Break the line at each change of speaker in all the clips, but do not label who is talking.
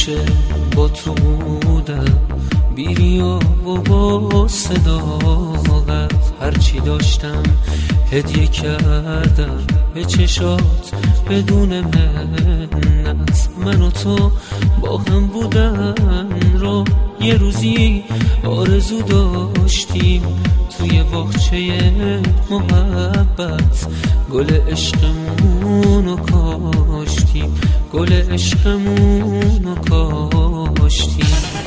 همیشه با تو بودم، بیریا و با صداقت هرچی داشتم هدیه کردم به چشات بدون منت. من و تو با هم بودن رو یه روزی آرزو داشتیم، توی باغچه محبت گل عشقمونو کاشتیم، گل عشقمونو کاشتیم.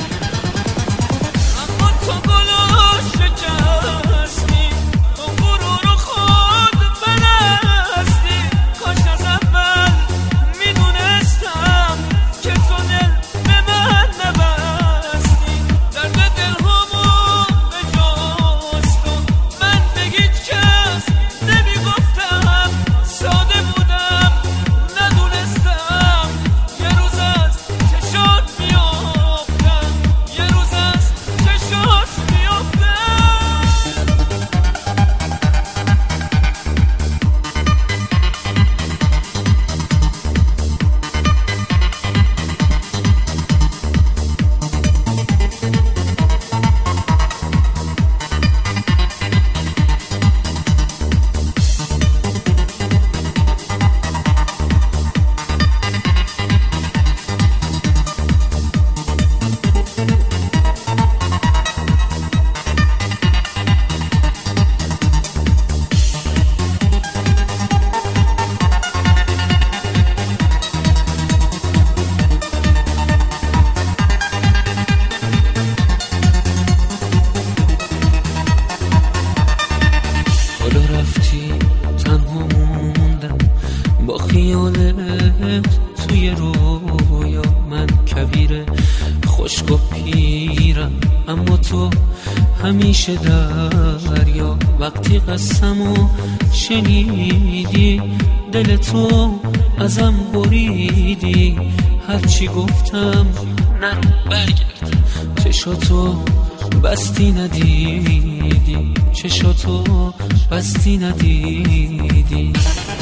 با خیالت توی رویا، من کویر خشک و پیرم اما تو همیشه دریا. وقتی قسمو شنیدی دل تو ازم بریدی، هرچی گفتم نه برگرد، چشاتو بستی ندیدی، چشاتو بستی ندیدی.